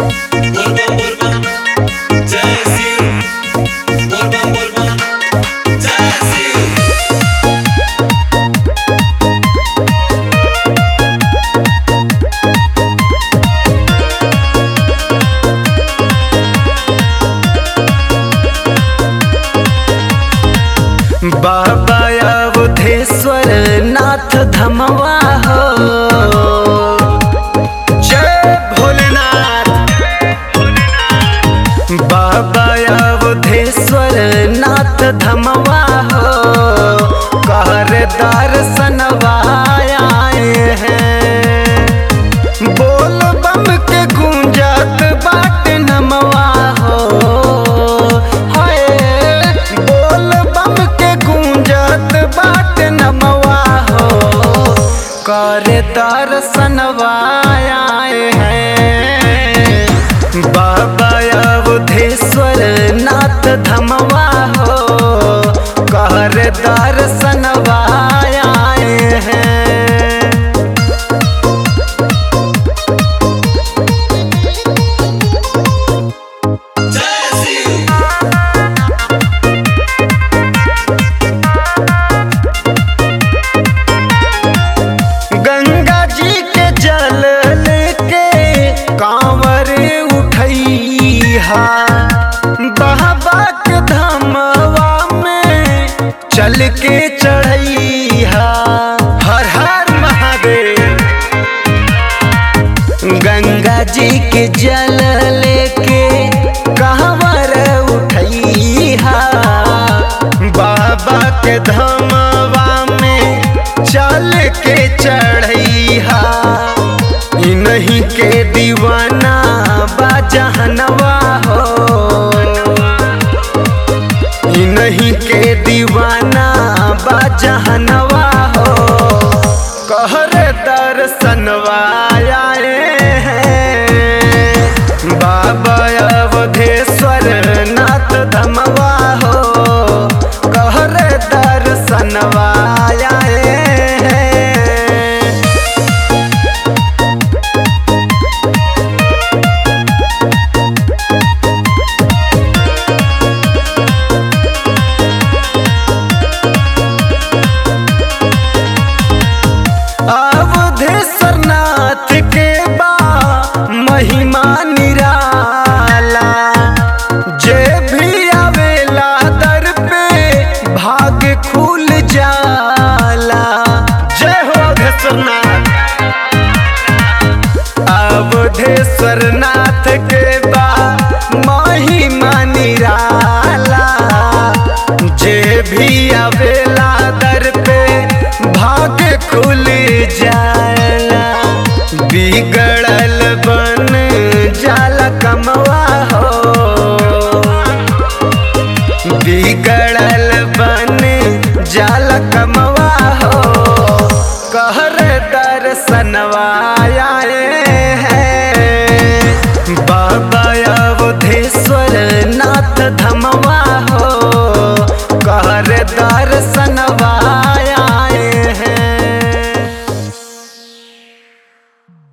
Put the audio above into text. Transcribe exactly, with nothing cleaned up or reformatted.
बाबा अवधेश्वर नाथ धमवा हो। जय भोलेनाथ। बाबा अवधेश्वर नाथ धमवा हो, कर दर्शनवा आए हैं। बोल बम के गूंजत बाट नमवा हो, बाट नमवा हो, कर दर्शनवा आए हैं। बाबा अवधेश्वर नाथ धमवा हो, कर दर्शनवा आए हैं। बाबा के धमवा में चल के चढ़ैहा, हर हर महादेव। गंगा जी के जल लेके कांवर उठैहा, बाबा के धमवा में चल के चढ़ैहा। इन्हीं के दीवाना बाजहनवा हो, इन्हीं के दीवाना बाजहनवा हो, कहर दर्शनवा आए हैं। बाबा अवधेश्वर नाथ धमवा हो, कहर दर्शनवा आए हैं। अवधेश्वर नाथ के बा महिमा निराला, जे भी आवेला दर पे भाग खुल जाला। जय हो अवधेश्वर नाथ। अवधेश्वर नाथ के बा महिमा निराला, जे भी आवेला दर पे भाग खुल जा।